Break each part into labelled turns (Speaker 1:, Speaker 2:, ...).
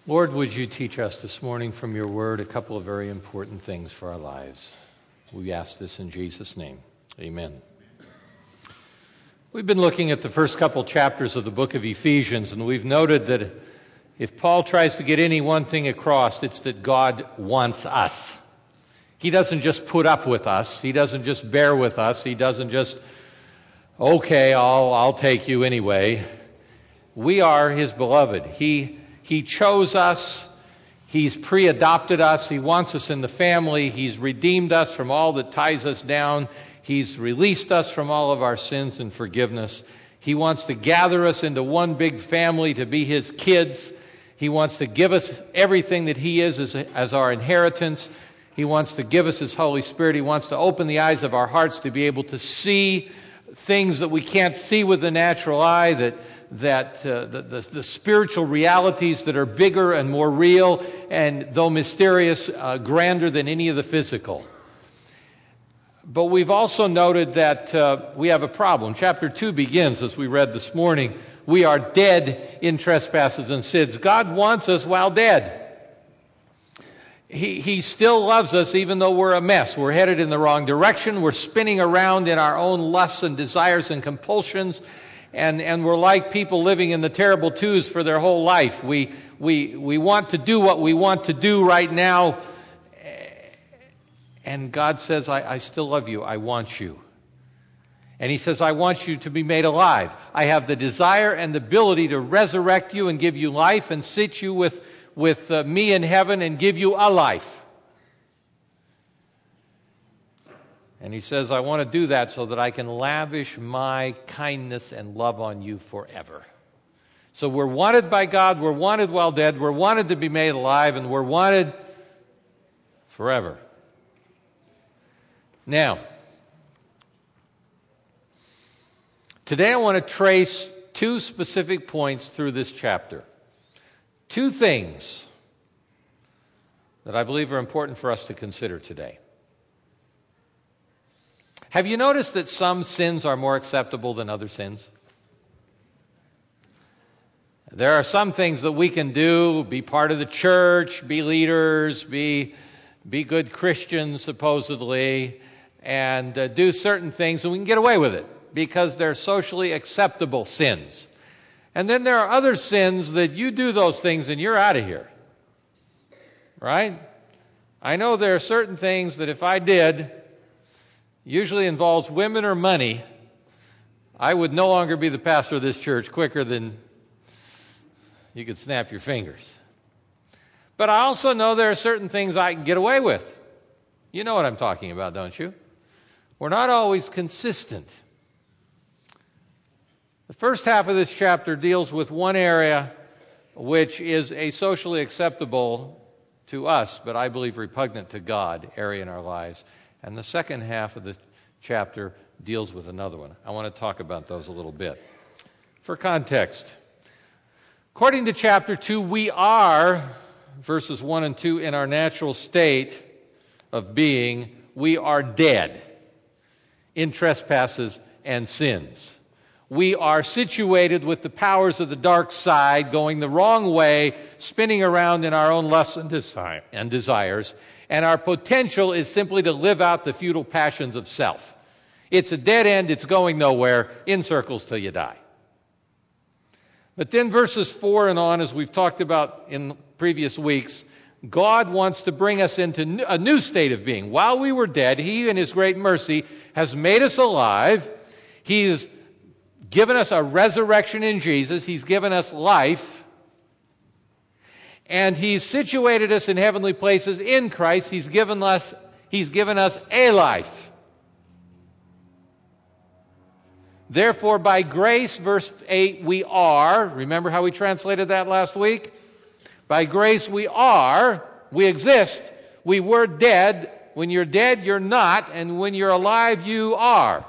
Speaker 1: Lord, would you teach us this morning from your word a couple of very important things for our lives? We ask this in Jesus' name. Amen. We've been looking at the first couple chapters of the book of Ephesians, and we've noted that if Paul tries to get any one thing across, it's that God wants us. He doesn't just put up with us. He doesn't just bear with us. He doesn't just, okay, I'll take you anyway. We are his beloved. He chose us. He's pre-adopted us. He wants us in the family. He's redeemed us from all that ties us down. He's released us from all of our sins and forgiveness. He wants to gather us into one big family to be his kids. He wants to give us everything that he is as our inheritance. He wants to give us his Holy Spirit. He wants to open the eyes of our hearts to be able to see things that we can't see with the natural eye, the spiritual realities that are bigger and more real, and though mysterious, grander than any of the physical. But we've also noted that we have a problem. Chapter 2 begins, as we read this morning, we are dead in trespasses and sins. God wants us while dead. He still loves us even though we're a mess. We're headed in the wrong direction. We're spinning around in our own lusts and desires and compulsions. And we're like people living in the terrible twos for their whole life. We want to do what we want to do right now. And God says, I still love you. I want you. And he says, I want you to be made alive. I have the desire and the ability to resurrect you and give you life and sit you with me in heaven and give you a life. And he says, I want to do that so that I can lavish my kindness and love on you forever. So we're wanted by God, we're wanted while dead, we're wanted to be made alive, and we're wanted forever. Now, today I want to trace two specific points through this chapter. Two things that I believe are important for us to consider today. Have you noticed that some sins are more acceptable than other sins? There are some things that we can do, be part of the church, be leaders, be good Christians, supposedly, and do certain things, and we can get away with it because they're socially acceptable sins. And then there are other sins that you do those things and you're out of here. Right? I know there are certain things that if I did, usually involves women or money, I would no longer be the pastor of this church quicker than you could snap your fingers. But I also know there are certain things I can get away with. You know what I'm talking about, don't you? We're not always consistent. The first half of this chapter deals with one area which is a socially acceptable to us, but I believe repugnant to God area in our lives. And the second half of the chapter deals with another one. I want to talk about those a little bit. For context, according to chapter 2, we are, verses 1 and 2, in our natural state of being, we are dead in trespasses and sins. We are situated with the powers of the dark side, going the wrong way, spinning around in our own lusts and desires, and our potential is simply to live out the futile passions of self. It's a dead end, it's going nowhere, in circles till you die. But then verses 4 and on, as we've talked about in previous weeks, God wants to bring us into a new state of being. While we were dead, he in his great mercy has made us alive. He has given us a resurrection in Jesus. He's given us life. And he's situated us in heavenly places in Christ. He's given us a life. Therefore, by grace, verse 8, we are. Remember how we translated that last week? By grace we exist. We were dead. When you're dead, you're not. And when you're alive, you are.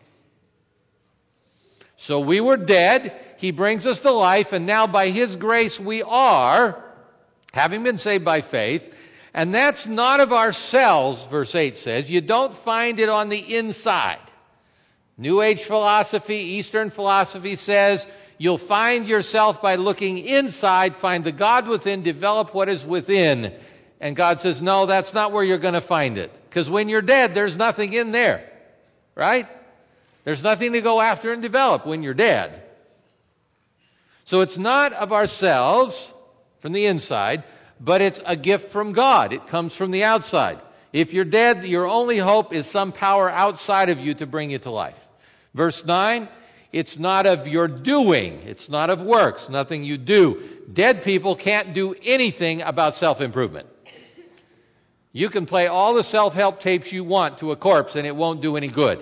Speaker 1: So we were dead. He brings us to life. And now by his grace we are, having been saved by faith. And that's not of ourselves, verse 8 says. You don't find it on the inside. New Age philosophy, Eastern philosophy says you'll find yourself by looking inside, find the God within, develop what is within. And God says, no, that's not where you're going to find it. Because when you're dead, there's nothing in there, right? There's nothing to go after and develop when you're dead. So it's not of ourselves from the inside, but it's a gift from God. It comes from the outside. If you're dead, your only hope is some power outside of you to bring you to life. Verse 9, it's not of your doing. It's not of works, nothing you do. Dead people can't do anything about self-improvement. You can play all the self-help tapes you want to a corpse and it won't do any good.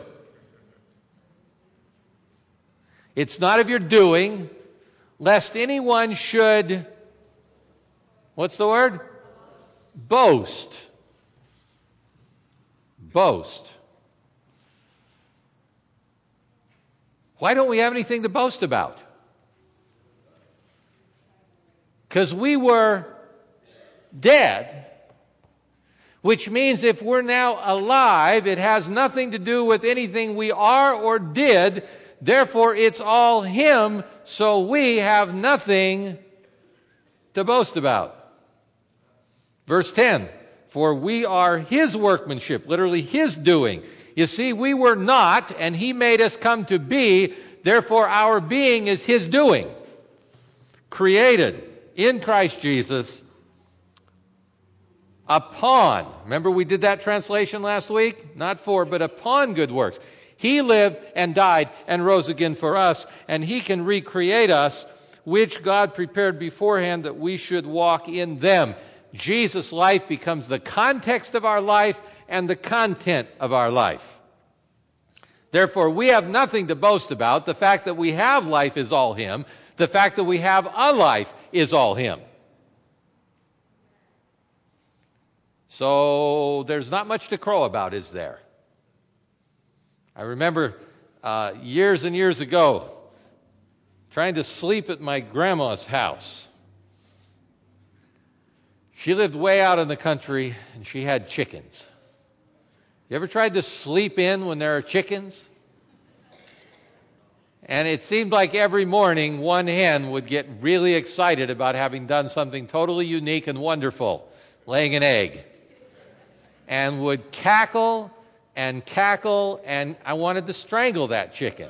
Speaker 1: It's not of your doing, lest anyone should, what's the word? Boast. Boast. Why don't we have anything to boast about? Because we were dead, which means if we're now alive, it has nothing to do with anything we are or did. Therefore, it's all Him, so we have nothing to boast about. Verse 10, for we are His workmanship, literally His doing. You see, we were not, and He made us come to be. Therefore, our being is His doing. Created in Christ Jesus upon, remember we did that translation last week? Not for, but upon good works. He lived and died and rose again for us, and He can recreate us, which God prepared beforehand that we should walk in them. Jesus' life becomes the context of our life and the content of our life. Therefore, we have nothing to boast about. The fact that we have life is all Him. The fact that we have a life is all Him. So there's not much to crow about, is there? I remember years and years ago trying to sleep at my grandma's house. She lived way out in the country, and she had chickens. You ever tried to sleep in when there are chickens? And it seemed like every morning one hen would get really excited about having done something totally unique and wonderful, laying an egg, and would cackle, and I wanted to strangle that chicken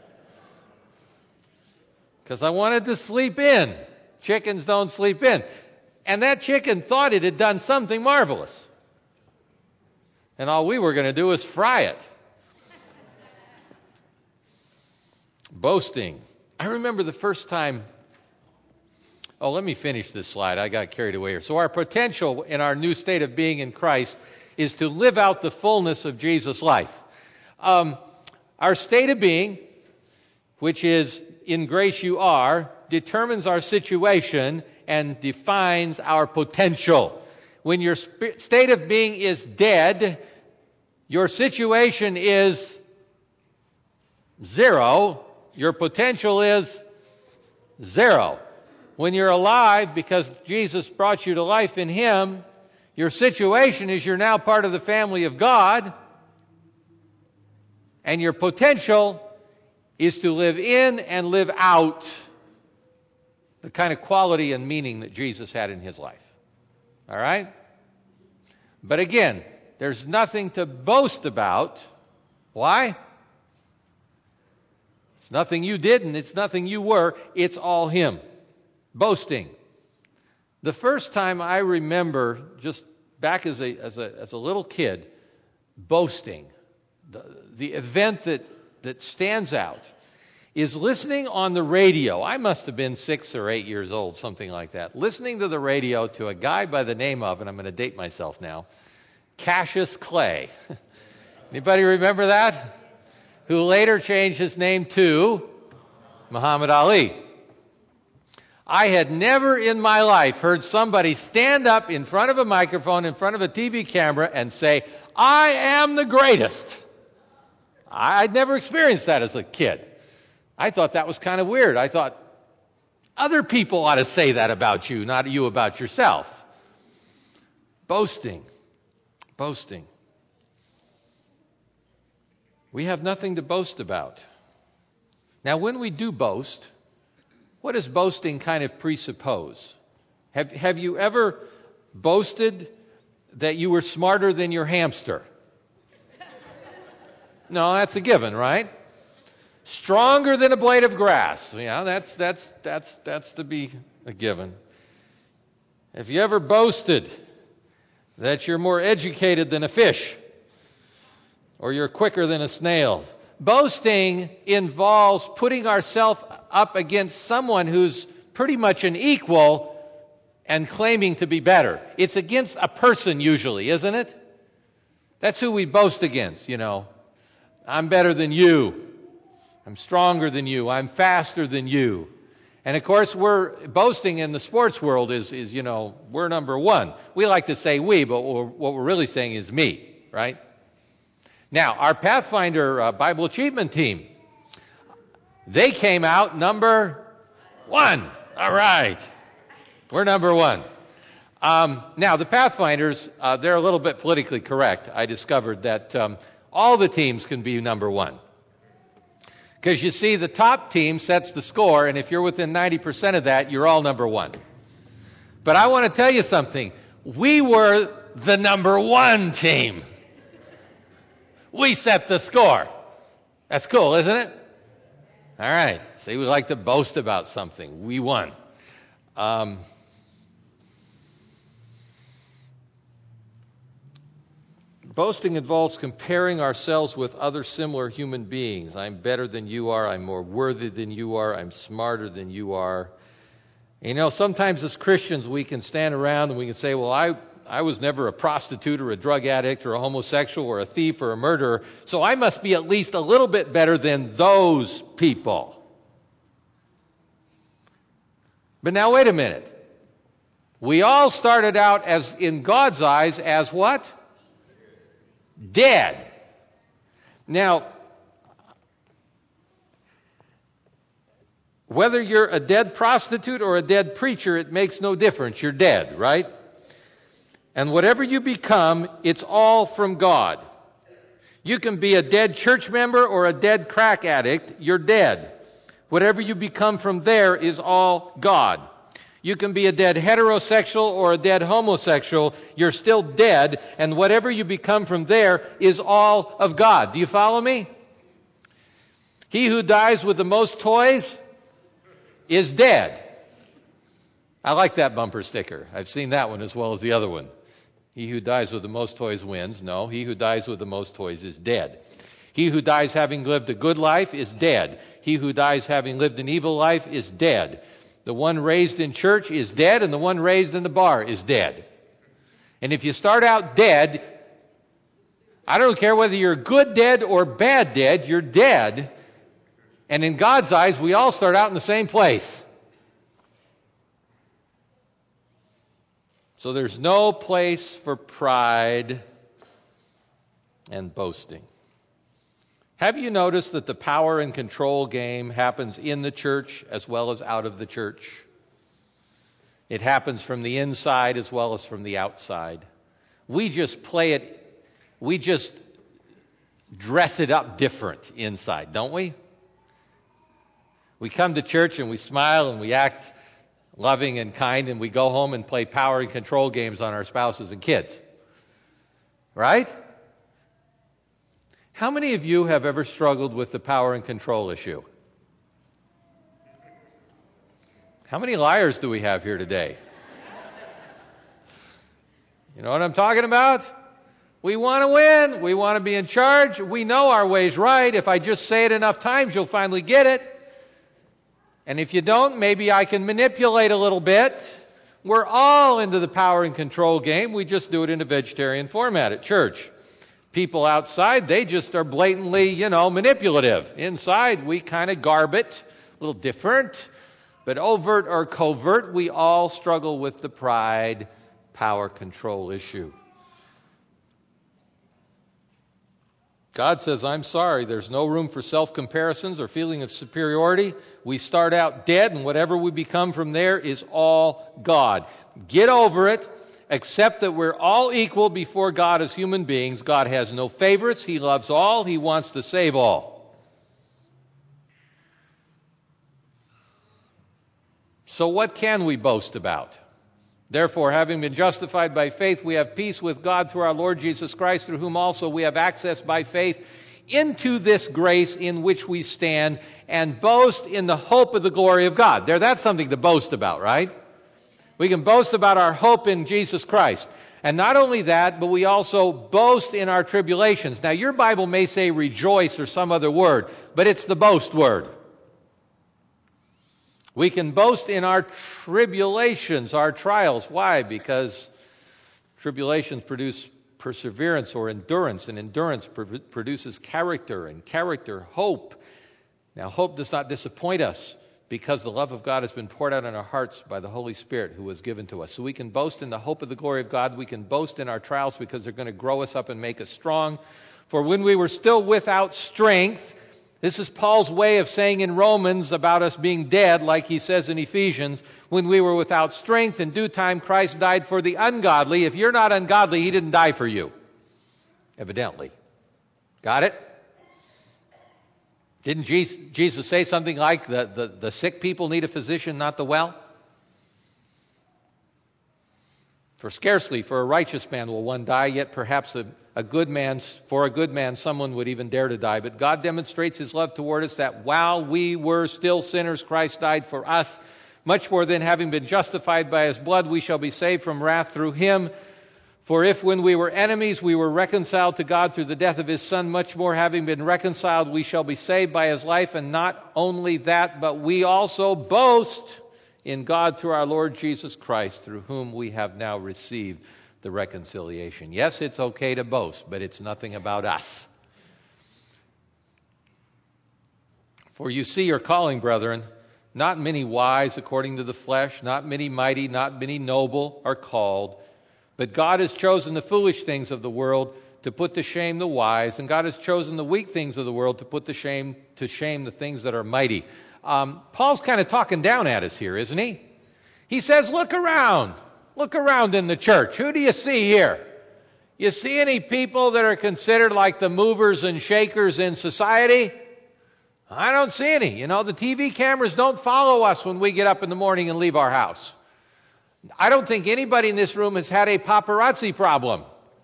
Speaker 1: because I wanted to sleep in. Chickens don't sleep in. And that chicken thought it had done something marvelous. And all we were going to do was fry it. Boasting. I remember the first time. Oh, let me finish this slide. I got carried away here. So our potential in our new state of being in Christ is to live out the fullness of Jesus' life. Our state of being, which is in grace you are, determines our situation and defines our potential. When your state of being is dead, your situation is zero. Your potential is zero. When you're alive, because Jesus brought you to life in Him, your situation is you're now part of the family of God, and your potential is to live in and live out the kind of quality and meaning that Jesus had in His life. All right? But again, there's nothing to boast about. Why? It's nothing you did and it's nothing you were. It's all Him. Boasting. The first time I remember, just back as a little kid, boasting, the event that stands out is listening on the radio. I must have been 6 or 8 years old, something like that. Listening to the radio to a guy by the name of, and I'm going to date myself now, Cassius Clay. Anybody remember that? Who later changed his name to Muhammad Ali. I had never in my life heard somebody stand up in front of a microphone, in front of a TV camera, and say, I am the greatest. I'd never experienced that as a kid. I thought that was kind of weird. I thought other people ought to say that about you, not you about yourself. Boasting. Boasting. We have nothing to boast about. Now, when we do boast, what does boasting kind of presuppose? Have you ever boasted that you were smarter than your hamster? No, that's a given, right? Stronger than a blade of grass. Yeah, that's to be a given. Have you ever boasted that you're more educated than a fish? Or you're quicker than a snail? Boasting involves putting ourselves up against someone who's pretty much an equal and claiming to be better. It's against a person usually, isn't it? That's who we boast against, I'm better than you. I'm stronger than you. I'm faster than you. And of course, we're boasting in the sports world is we're number one. We like to say we, but what we're really saying is me, right? Now, our Pathfinder Bible Achievement Team, they came out number one. All right. We're number one. Now, the Pathfinders, they're a little bit politically correct. I discovered that all the teams can be number one. Because you see, the top team sets the score, and if you're within 90% of that, you're all number one. But I want to tell you something. We were the number one team. We set the score. That's cool, isn't it? All right. See, we like to boast about something. We won. Boasting involves comparing ourselves with other similar human beings. I'm better than you are. I'm more worthy than you are. I'm smarter than you are. Sometimes as Christians we can stand around and we can say, well, I was never a prostitute or a drug addict or a homosexual or a thief or a murderer, so I must be at least a little bit better than those people. But now wait a minute. We all started out as, in God's eyes, as what? Dead. Now, whether you're a dead prostitute or a dead preacher, it makes no difference. You're dead, right? And whatever you become, it's all from God. You can be a dead church member or a dead crack addict. You're dead. Whatever you become from there is all God. You can be a dead heterosexual or a dead homosexual. You're still dead, and whatever you become from there is all of God. Do you follow me? He who dies with the most toys is dead. I like that bumper sticker. I've seen that one as well as the other one. He who dies with the most toys wins. No, he who dies with the most toys is dead. He who dies having lived a good life is dead. He who dies having lived an evil life is dead. The one raised in church is dead, and the one raised in the bar is dead. And if you start out dead, I don't care whether you're good dead or bad dead, you're dead. And in God's eyes, we all start out in the same place. So there's no place for pride and boasting. Have you noticed that the power and control game happens in the church as well as out of the church? It happens from the inside as well as from the outside. We just play it, we just dress it up different inside, don't we? We come to church and we smile and we act loving and kind, and we go home and play power and control games on our spouses and kids. Right? How many of you have ever struggled with the power and control issue? How many liars do we have here today? You know what I'm talking about? We want to win. We want to be in charge. We know our way's right. If I just say it enough times, you'll finally get it. And if you don't, maybe I can manipulate a little bit. We're all into the power and control game. We just do it in a vegetarian format at church. People outside, they just are blatantly, manipulative. Inside, we kind of garb it, a little different. But overt or covert, we all struggle with the pride, power, control issue. God says, I'm sorry, there's no room for self-comparisons or feeling of superiority. We start out dead, and whatever we become from there is all God. Get over it. Accept that we're all equal before God as human beings. God has no favorites. He loves all. He wants to save all. So what can we boast about? Therefore, having been justified by faith, we have peace with God through our Lord Jesus Christ, through whom also we have access by faith into this grace in which we stand, and boast in the hope of the glory of God. That's something to boast about, right? We can boast about our hope in Jesus Christ. And not only that, but we also boast in our tribulations. Now, your Bible may say rejoice or some other word, but it's the boast word. We can boast in our tribulations, our trials. Why? Because tribulations produce perseverance or endurance, and endurance produces character, and character, hope. Now, hope does not disappoint us because the love of God has been poured out in our hearts by the Holy Spirit who was given to us. So we can boast in the hope of the glory of God. We can boast in our trials because they're going to grow us up and make us strong. For when we were still without strength, this is Paul's way of saying in Romans about us being dead, like he says in Ephesians, when we were without strength, in due time Christ died for the ungodly. If you're not ungodly, he didn't die for you, evidently. Got it? Didn't Jesus say something like, the sick people need a physician, not the well? For scarcely for a righteous man will one die, yet perhaps for a good man someone would even dare to die. But God demonstrates his love toward us, that while we were still sinners, Christ died for us. Much more than having been justified by his blood, we shall be saved from wrath through him. For if when we were enemies, we were reconciled to God through the death of his Son, much more having been reconciled, we shall be saved by his life. And not only that, but we also boast in God through our Lord Jesus Christ, through whom we have now received the reconciliation. Yes, it's okay to boast, but it's nothing about us. For you see your calling, brethren, not many wise according to the flesh, not many mighty, not many noble are called. But God has chosen the foolish things of the world to put to shame the wise, and God has chosen the weak things of the world to put to shame the things that are mighty. Paul's kind of talking down at us here, isn't he? He says, look around in the church. Who do you see here? You see any people that are considered like the movers and shakers in society? I don't see any. The TV cameras don't follow us when we get up in the morning and leave our house. I don't think anybody in this room has had a paparazzi problem.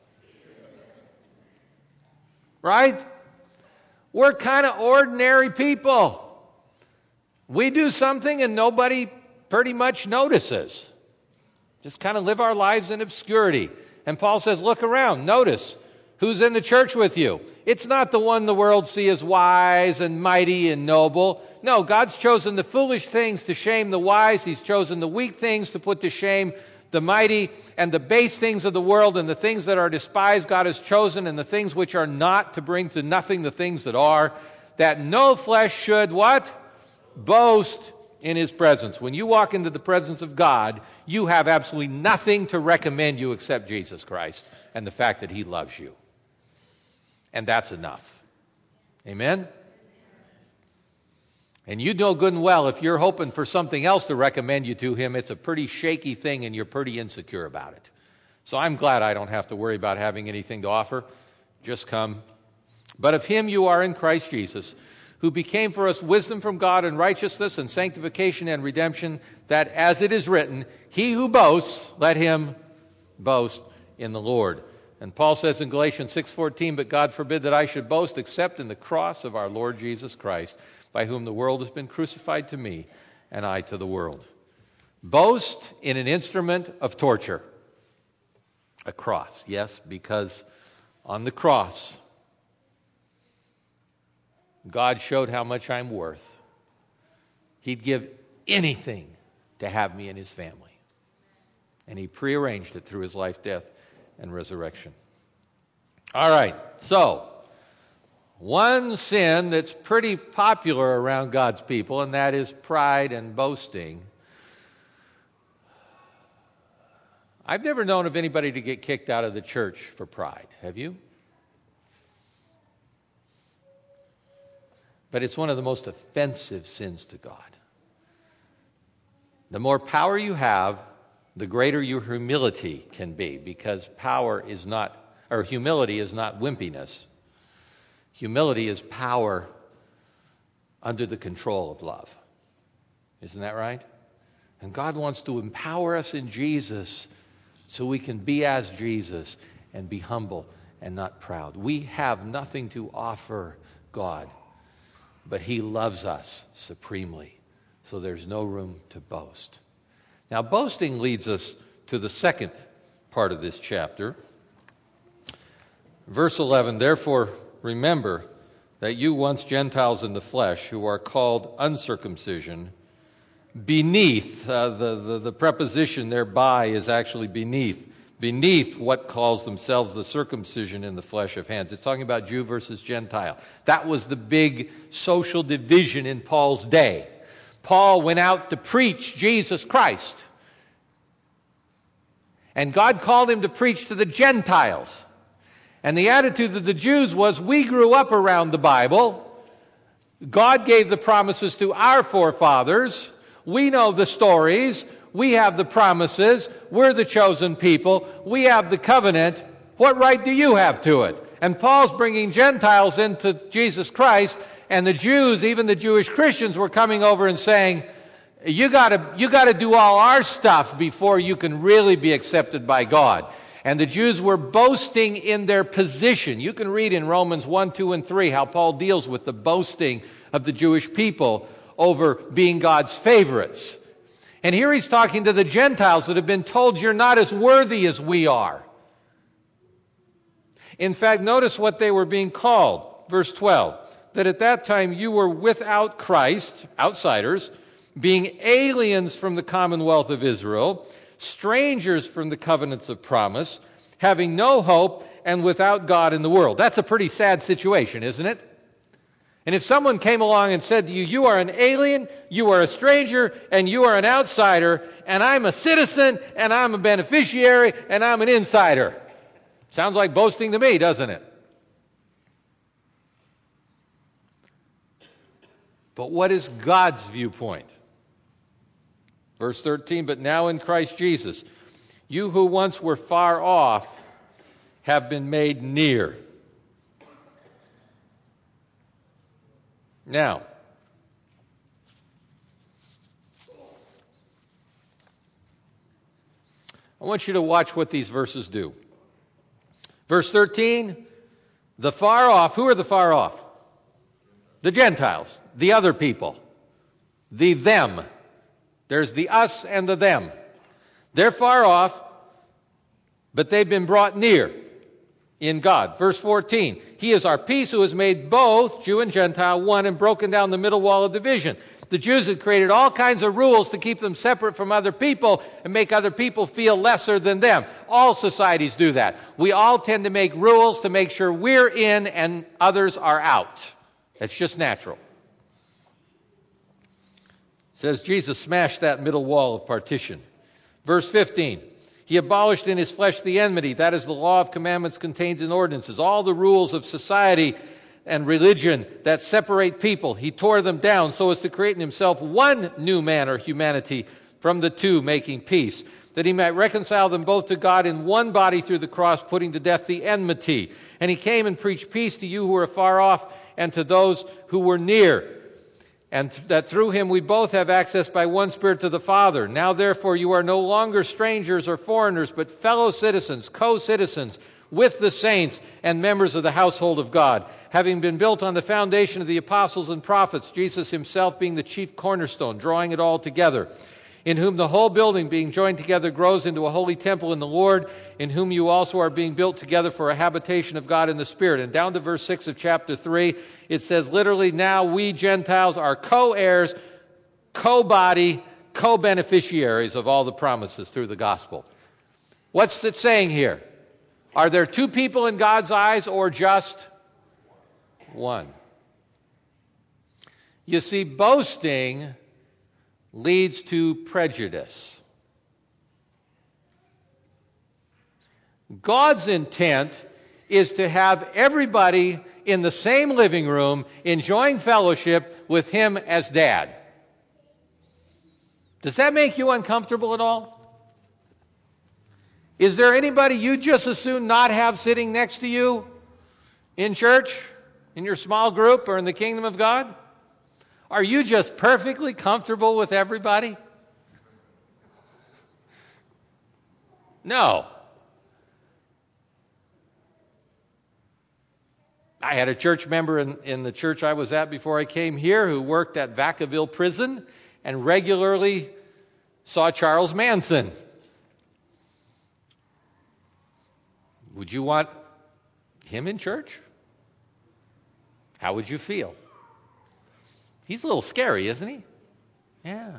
Speaker 1: Right? We're kind of ordinary people. We do something and nobody pretty much notices. Just kind of live our lives in obscurity. And Paul says, look around, notice who's in the church with you. It's not the one the world sees as wise and mighty and noble. No, God's chosen the foolish things to shame the wise. He's chosen the weak things to put to shame the mighty, and the base things of the world and the things that are despised God has chosen, and the things which are not to bring to nothing the things that are, that no flesh should what? Boast in his presence. When you walk into the presence of God, you have absolutely nothing to recommend you except Jesus Christ and the fact that he loves you. And that's enough. Amen? And you know good and well, if you're hoping for something else to recommend you to him, it's a pretty shaky thing and you're pretty insecure about it. So I'm glad I don't have to worry about having anything to offer. Just come. But of him you are in Christ Jesus, who became for us wisdom from God and righteousness and sanctification and redemption, that as it is written, he who boasts, let him boast in the Lord. And Paul says in Galatians 6:14, but God forbid that I should boast except in the cross of our Lord Jesus Christ, by whom the world has been crucified to me, and I to the world. Boast in an instrument of torture. A cross, yes, because on the cross, God showed how much I'm worth. He'd give anything to have me in his family. And he prearranged it through his life, death, and resurrection. All right, so one sin that's pretty popular around God's people, and that is pride and boasting. I've never known of anybody to get kicked out of the church for pride. Have you? But it's one of the most offensive sins to God. The more power you have, the greater your humility can be, because humility is not wimpiness. Humility is power under the control of love. Isn't that right? And God wants to empower us in Jesus so we can be as Jesus and be humble and not proud. We have nothing to offer God, but He loves us supremely, so there's no room to boast. Now, boasting leads us to the second part of this chapter. Verse 11, therefore remember that you once Gentiles in the flesh, who are called uncircumcision, beneath, the preposition thereby is actually beneath what calls themselves the circumcision in the flesh of hands. It's talking about Jew versus Gentile. That was the big social division in Paul's day. Paul went out to preach Jesus Christ. And God called him to preach to the Gentiles. And the attitude of the Jews was, we grew up around the Bible. God gave the promises to our forefathers. We know the stories. We have the promises. We're the chosen people. We have the covenant. What right do you have to it? And Paul's bringing Gentiles into Jesus Christ, and the Jews, even the Jewish Christians, were coming over and saying, you got to do all our stuff before you can really be accepted by God. And the Jews were boasting in their position. You can read in Romans 1, 2, and 3 how Paul deals with the boasting of the Jewish people over being God's favorites. And here he's talking to the Gentiles that have been told, you're not as worthy as we are. In fact, notice what they were being called. Verse 12, that at that time you were without Christ, outsiders, being aliens from the commonwealth of Israel, strangers from the covenants of promise, having no hope and without God in the world. That's a pretty sad situation, isn't it? And if someone came along and said to you, you are an alien, you are a stranger, and you are an outsider, and I'm a citizen, and I'm a beneficiary, and I'm an insider. Sounds like boasting to me, doesn't it? But what is God's viewpoint? Verse 13, but now in Christ Jesus, you who once were far off have been made near. Now, I want you to watch what these verses do. Verse 13, the far off. Who are the far off? The Gentiles, the other people, the them. There's the us and the them. They're far off, but they've been brought near in God. Verse 14, He is our peace who has made both Jew and Gentile one and broken down the middle wall of division. The Jews had created all kinds of rules to keep them separate from other people and make other people feel lesser than them. All societies do that. We all tend to make rules to make sure we're in and others are out. That's just natural. It says Jesus smashed that middle wall of partition. Verse 15, He abolished in His flesh the enmity, that is the law of commandments contained in ordinances, all the rules of society and religion that separate people. He tore them down so as to create in Himself one new man or humanity from the two, making peace, that He might reconcile them both to God in one body through the cross, putting to death the enmity. And He came and preached peace to you who are far off and to those who were near. And that through Him we both have access by one Spirit to the Father. Now therefore you are no longer strangers or foreigners, but fellow citizens, co-citizens with the saints and members of the household of God, having been built on the foundation of the apostles and prophets, Jesus Himself being the chief cornerstone, drawing it all together, in whom the whole building being joined together grows into a holy temple in the Lord, in whom you also are being built together for a habitation of God in the Spirit. And down to verse 6 of chapter 3, it says literally, now we Gentiles are co-heirs, co-body, co-beneficiaries of all the promises through the gospel. What's it saying here? Are there two people in God's eyes or just one? You see, boasting leads to prejudice. God's intent is to have everybody in the same living room enjoying fellowship with Him as Dad. Does that make you uncomfortable at all? Is there anybody you'd just as soon not have sitting next to you in church, in your small group, or in the kingdom of God? Are you just perfectly comfortable with everybody? No. I had a church member in the church I was at before I came here who worked at Vacaville Prison and regularly saw Charles Manson. Would you want him in church? How would you feel? He's a little scary, isn't he? Yeah.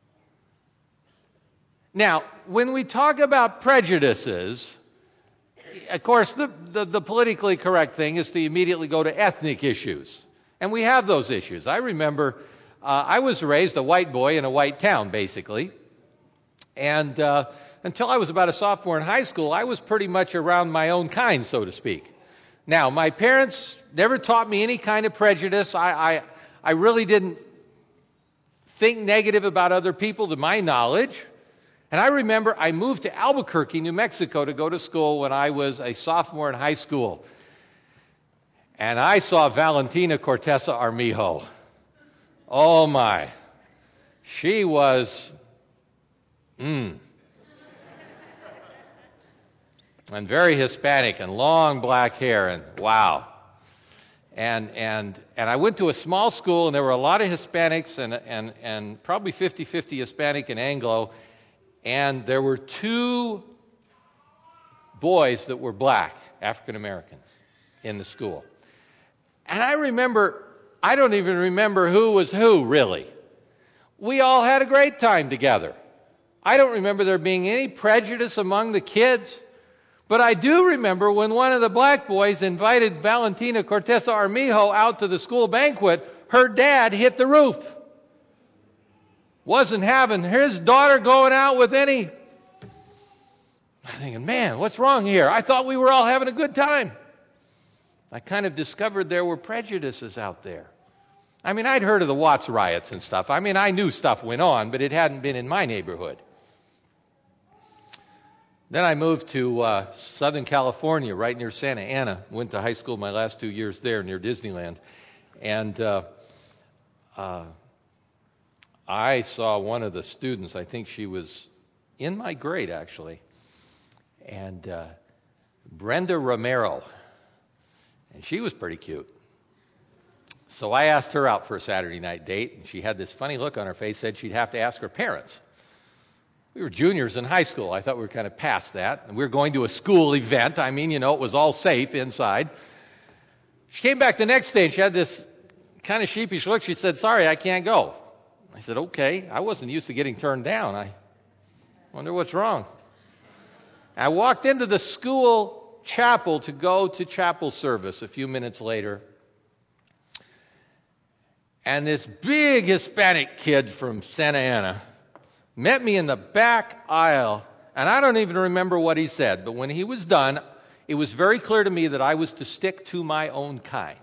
Speaker 1: Now, when we talk about prejudices, of course, the politically correct thing is to immediately go to ethnic issues. And we have those issues. I remember I was raised a white boy in a white town, basically. And until I was about a sophomore in high school, I was pretty much around my own kind, so to speak. Now, my parents never taught me any kind of prejudice. I really didn't think negative about other people, to my knowledge. And I remember I moved to Albuquerque, New Mexico, to go to school when I was a sophomore in high school. And I saw Valentina Cortesa Armijo. Oh, my. She was, and very Hispanic and long black hair, and wow. And I went to a small school, and there were a lot of Hispanics and probably 50-50 Hispanic and Anglo. And there were 2 boys that were black, African Americans, in the school. And I don't even remember who was who, really. We all had a great time together. I don't remember there being any prejudice among the kids. But I do remember when one of the black boys invited Valentina Cortesa Armijo out to the school banquet, her dad hit the roof. Wasn't having his daughter going out with any. I'm thinking, man, what's wrong here? I thought we were all having a good time. I kind of discovered there were prejudices out there. I mean, I'd heard of the Watts riots and stuff. I mean, I knew stuff went on, but it hadn't been in my neighborhood. Then I moved to Southern California, right near Santa Ana. Went to high school my last 2 years there near Disneyland. And I saw one of the students, I think she was in my grade, actually, and Brenda Romero, and she was pretty cute. So I asked her out for a Saturday night date, and she had this funny look on her face, said she'd have to ask her parents. We were juniors in high school. I thought we were kind of past that, and we were going to a school event. I mean, you know, it was all safe inside. She came back the next day, and she had this kind of sheepish look. She said, sorry, I can't go. I said, okay. I wasn't used to getting turned down. I wonder what's wrong. I walked into the school chapel to go to chapel service a few minutes later. And this big Hispanic kid from Santa Ana met me in the back aisle. And I don't even remember what he said. But when he was done, it was very clear to me that I was to stick to my own kind.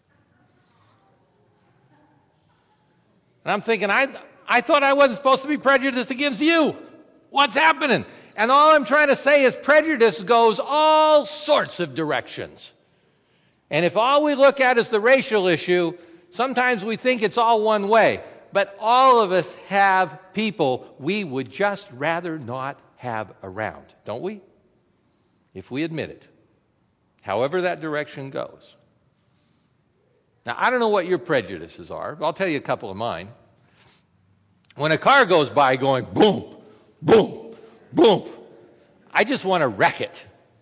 Speaker 1: And I'm thinking, I thought I wasn't supposed to be prejudiced against you. What's happening? And all I'm trying to say is prejudice goes all sorts of directions. And if all we look at is the racial issue, sometimes we think it's all one way. But all of us have people we would just rather not have around, don't we? If we admit it. However that direction goes. Now, I don't know what your prejudices are, but I'll tell you a couple of mine. When a car goes by going boom, boom, boom, I just want to wreck it.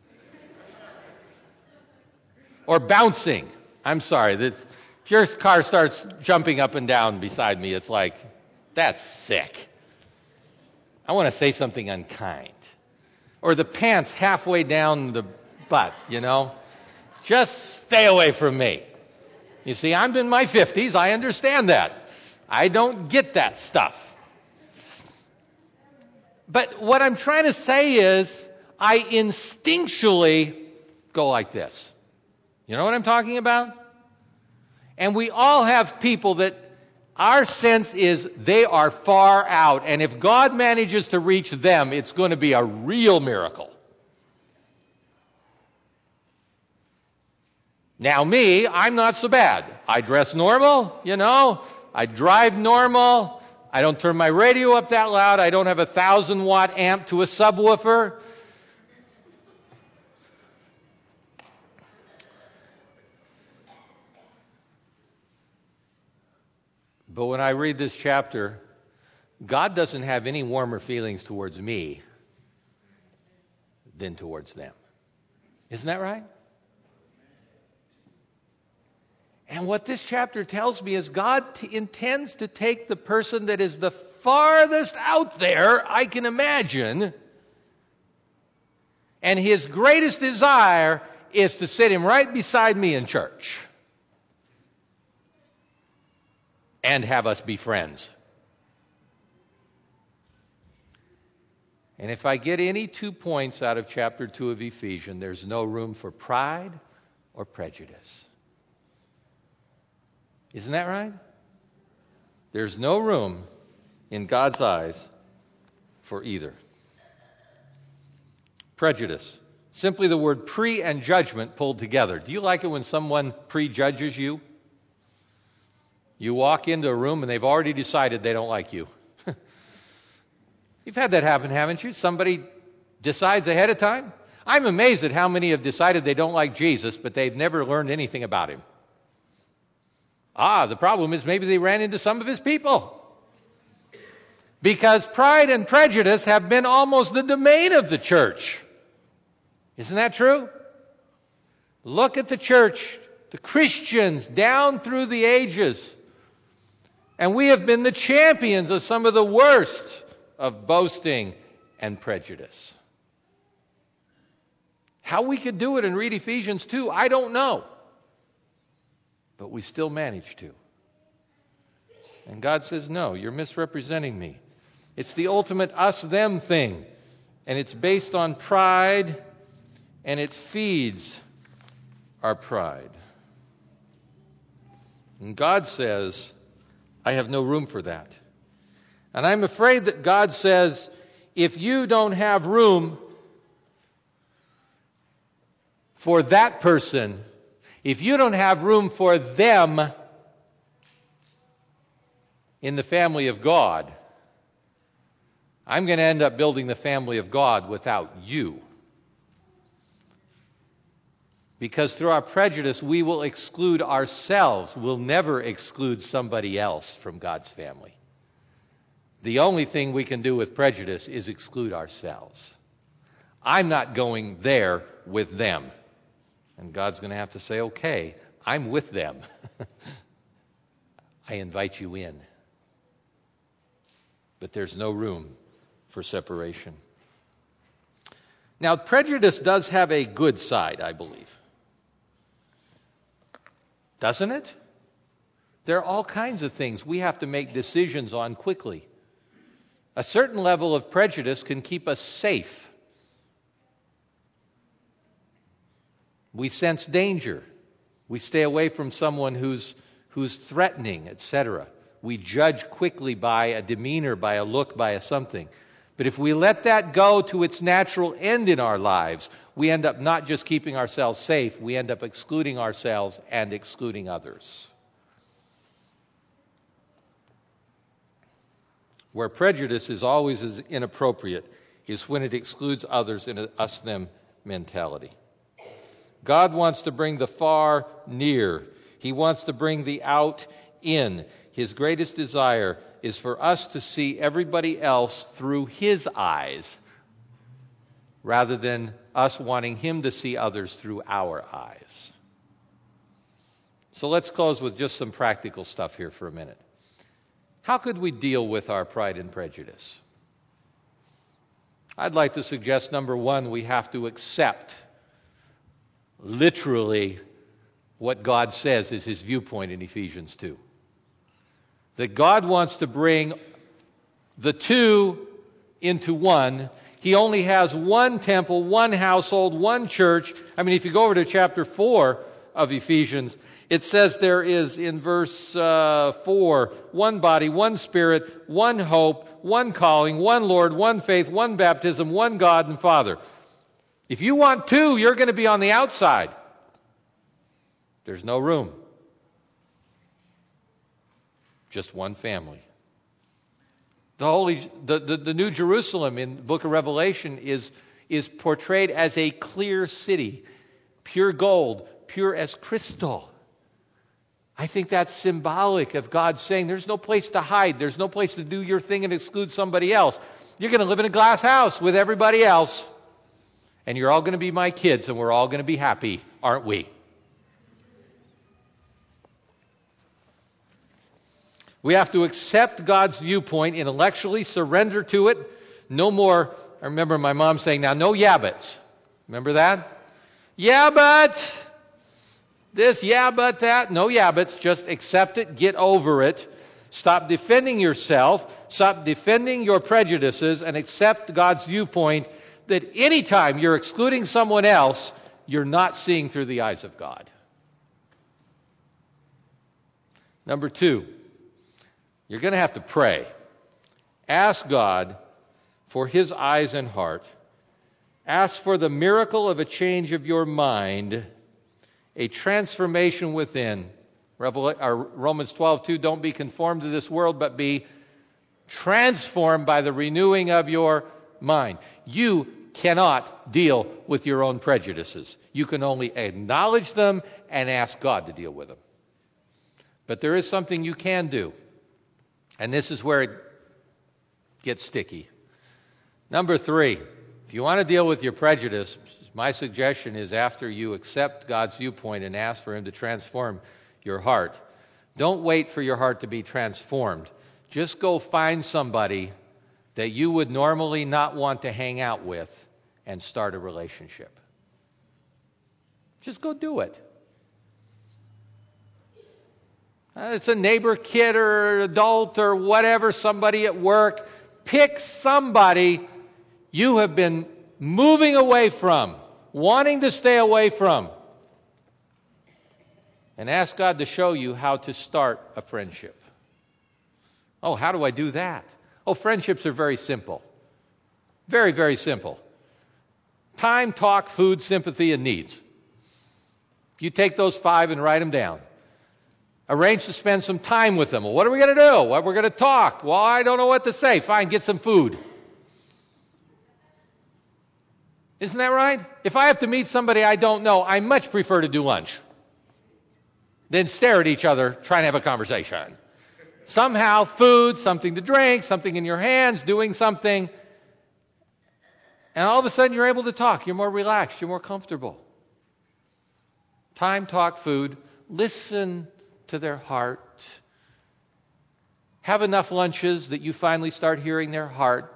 Speaker 1: Or bouncing. I'm sorry. If your car starts jumping up and down beside me, it's like, that's sick. I want to say something unkind. Or the pants halfway down the butt, you know. Just stay away from me. You see, I'm in my 50s. I understand that. I don't get that stuff. But what I'm trying to say is I instinctually go like this. You know what I'm talking about? And we all have people that our sense is they are far out. And if God manages to reach them, it's going to be a real miracle. Now me, I'm not so bad. I dress normal, you know. I drive normal. I don't turn my radio up that loud. I don't have a 1,000-watt amp to a subwoofer. But when I read this chapter, God doesn't have any warmer feelings towards me than towards them. Isn't that right? And what this chapter tells me is God intends to take the person that is the farthest out there I can imagine, and his greatest desire is to sit him right beside me in church and have us be friends. And if I get any 2 points out of chapter 2 of Ephesians, there's no room for pride or prejudice. Isn't that right? There's no room in God's eyes for either. Prejudice. Simply the word pre and judgment pulled together. Do you like it when someone prejudges you? You walk into a room and they've already decided they don't like you. You've had that happen, haven't you? Somebody decides ahead of time. I'm amazed at how many have decided they don't like Jesus, but they've never learned anything about him. The problem is maybe they ran into some of his people. Because pride and prejudice have been almost the domain of the church. Isn't that true? Look at the church, the Christians down through the ages. And we have been the champions of some of the worst of boasting and prejudice. How we could do it and read Ephesians 2, I don't know. But we still manage to. And God says, no, you're misrepresenting me. It's the ultimate us-them thing. And it's based on pride, and it feeds our pride. And God says, I have no room for that. And I'm afraid that God says, if you don't have room for that person, if you don't have room for them in the family of God, I'm going to end up building the family of God without you. Because through our prejudice, we will exclude ourselves. We'll never exclude somebody else from God's family. The only thing we can do with prejudice is exclude ourselves. I'm not going there with them. And God's going to have to say, okay, I'm with them. I invite you in. But there's no room for separation. Now, prejudice does have a good side, I believe. Doesn't it? There are all kinds of things we have to make decisions on quickly. A certain level of prejudice can keep us safe. We sense danger. We stay away from someone who's threatening, etc. We judge quickly by a demeanor, by a look, by a something. But if we let that go to its natural end in our lives, we end up not just keeping ourselves safe, we end up excluding ourselves and excluding others. Where prejudice is always as inappropriate is when it excludes others in an us-them mentality. God wants to bring the far near. He wants to bring the out in. His greatest desire is for us to see everybody else through His eyes rather than us wanting Him to see others through our eyes. So let's close with just some practical stuff here for a minute. How could we deal with our pride and prejudice? I'd like to suggest, number one, we have to accept literally what God says is His viewpoint in Ephesians 2. That God wants to bring the two into one. He only has one temple, one household, one church. I mean, if you go over to chapter 4 of Ephesians, it says there is in verse 4, one body, one spirit, one hope, one calling, one Lord, one faith, one baptism, one God and Father. If you want two, you're going to be on the outside. There's no room. Just one family. The New Jerusalem in the book of Revelation is portrayed as a clear city, pure gold, pure as crystal. I think that's symbolic of God saying there's no place to hide. There's no place to do your thing and exclude somebody else. You're going to live in a glass house with everybody else. And you're all going to be my kids, and we're all going to be happy, aren't we? We have to accept God's viewpoint, intellectually surrender to it. No more, I remember my mom saying, now no yeah buts. Remember that? Yeah, but this, yeah, but that. No yeah buts, just accept it, get over it. Stop defending yourself, stop defending your prejudices, and accept God's viewpoint that anytime you're excluding someone else, you're not seeing through the eyes of God. Number 2, you're going to have to pray. Ask God for His eyes and heart. Ask for the miracle of a change of your mind, a transformation within. Romans 12:2, don't be conformed to this world, but be transformed by the renewing of your mind. You cannot deal with your own prejudices. You can only acknowledge them and ask God to deal with them. But there is something you can do, and this is where it gets sticky. Number 3, if you want to deal with your prejudice, my suggestion is after you accept God's viewpoint and ask for Him to transform your heart, don't wait for your heart to be transformed. Just go find somebody that you would normally not want to hang out with and start a relationship. Just go do it. It's a neighbor kid or adult or whatever, somebody at work. Pick somebody you have been moving away from, wanting to stay away from, and ask God to show you how to start a friendship. Oh, how do I do that? Oh, friendships are very simple. Very, very simple. Time, talk, food, sympathy, and needs. You take those 5 and write them down. Arrange to spend some time with them. Well, what are we going to do? Well, we're going to talk. Well, I don't know what to say. Fine, get some food. Isn't that right? If I have to meet somebody I don't know, I much prefer to do lunch than stare at each other trying to have a conversation. Somehow, food, something to drink, something in your hands, doing something, and all of a sudden you're able to talk. You're more relaxed. You're more comfortable. Time, talk, food. Listen to their heart. Have enough lunches that you finally start hearing their heart.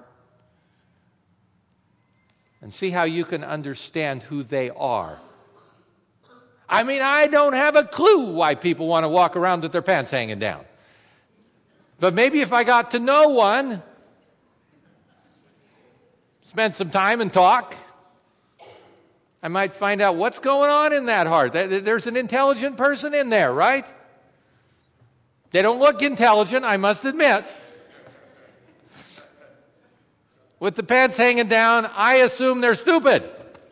Speaker 1: And see how you can understand who they are. I mean, I don't have a clue why people want to walk around with their pants hanging down. But maybe if I got to know one, spend some time and talk, I might find out what's going on in that heart. There's an intelligent person in there, right? They don't look intelligent, I must admit. With the pants hanging down, I assume they're stupid.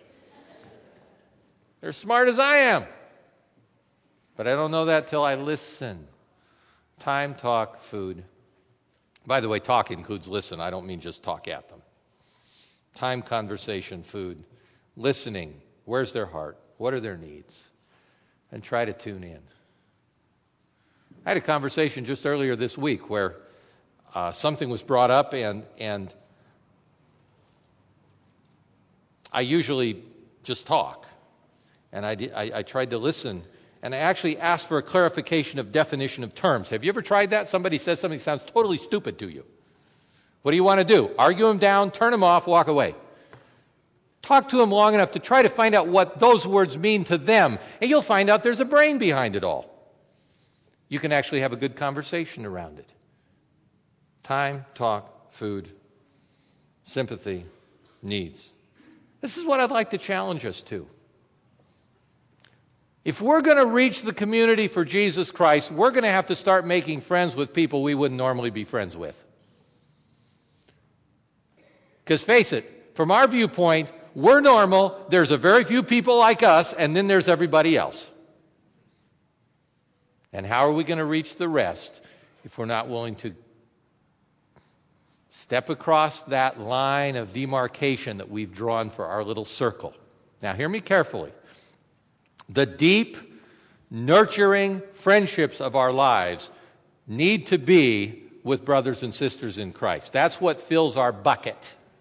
Speaker 1: They're smart as I am. But I don't know that till I listen. Time, talk, food. By the way, talk includes listen. I don't mean just talk at them. Time, conversation, food. Listening. Where's their heart? What are their needs? And try to tune in. I had a conversation just earlier this week where something was brought up, and I usually just talk. And I tried to listen, and I actually asked for a clarification of definition of terms. Have you ever tried that? Somebody says something that sounds totally stupid to you. What do you want to do? Argue them down, turn them off, walk away. Talk to them long enough to try to find out what those words mean to them, and you'll find out there's a brain behind it all. You can actually have a good conversation around it. Time, talk, food, sympathy, needs. This is what I'd like to challenge us to. If we're going to reach the community for Jesus Christ, we're going to have to start making friends with people we wouldn't normally be friends with. Because face it, from our viewpoint, we're normal, there's a very few people like us, and then there's everybody else. And how are we going to reach the rest if we're not willing to step across that line of demarcation that we've drawn for our little circle? Now, hear me carefully. The deep, nurturing friendships of our lives need to be with brothers and sisters in Christ. That's what fills our bucket.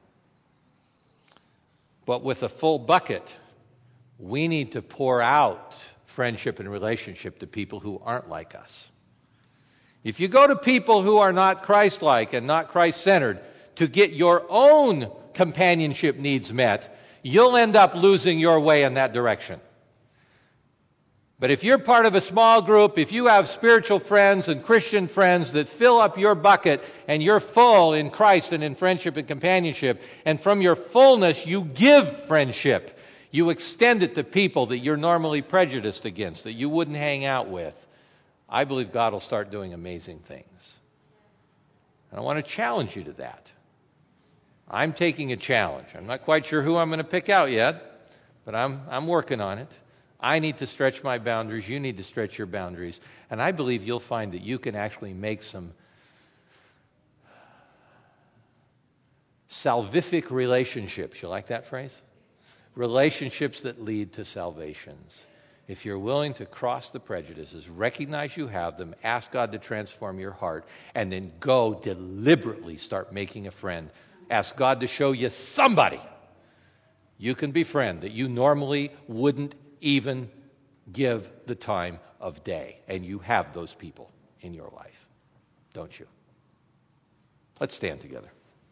Speaker 1: But with a full bucket, we need to pour out friendship and relationship to people who aren't like us. If you go to people who are not Christ-like and not Christ-centered to get your own companionship needs met, you'll end up losing your way in that direction. But if you're part of a small group, if you have spiritual friends and Christian friends that fill up your bucket and you're full in Christ and in friendship and companionship, and from your fullness you give friendship, you extend it to people that you're normally prejudiced against, that you wouldn't hang out with, I believe God will start doing amazing things. And I want to challenge you to that. I'm taking a challenge. I'm not quite sure who I'm going to pick out yet, but I'm working on it. I need to stretch my boundaries. You need to stretch your boundaries. And I believe you'll find that you can actually make some salvific relationships. You like that phrase? Relationships that lead to salvations. If you're willing to cross the prejudices, recognize you have them, ask God to transform your heart, and then go deliberately start making a friend. Ask God to show you somebody you can befriend that you normally wouldn't even give the time of day. And you have those people in your life, don't you? Let's stand together.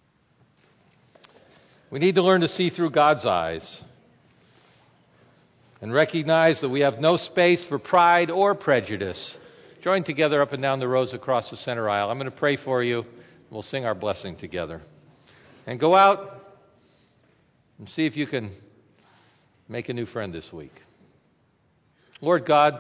Speaker 1: We need to learn to see through God's eyes and recognize that we have no space for pride or prejudice. Join together up and down the rows across the center aisle. I'm going to pray for you. We'll sing our blessing together. And go out and see if you can make a new friend this week. Lord God,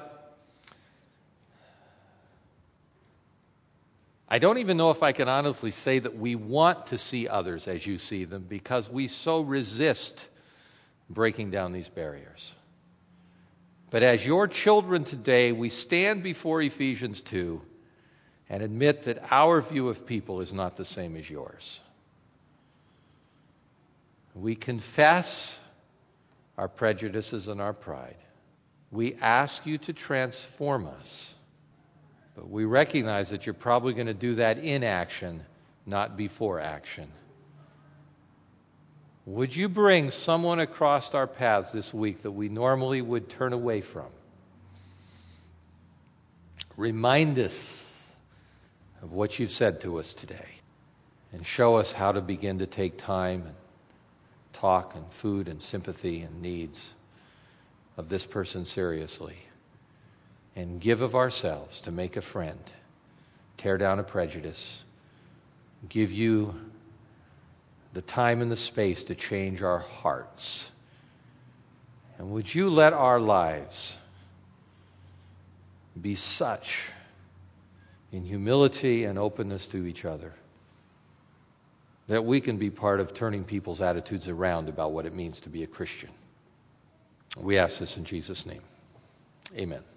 Speaker 1: I don't even know if I can honestly say that we want to see others as you see them because we so resist breaking down these barriers. But as your children today, we stand before Ephesians 2 and admit that our view of people is not the same as yours. We confess our prejudices and our pride. We ask you to transform us, but we recognize that you're probably going to do that in action, not before action. Would you bring someone across our paths this week that we normally would turn away from? Remind us of what you've said to us today and show us how to begin to take time and talk and food and sympathy and needs of this person seriously and give of ourselves to make a friend, tear down a prejudice, give you the time and the space to change our hearts. And would you let our lives be such in humility and openness to each other that we can be part of turning people's attitudes around about what it means to be a Christian. We ask this in Jesus' name. Amen.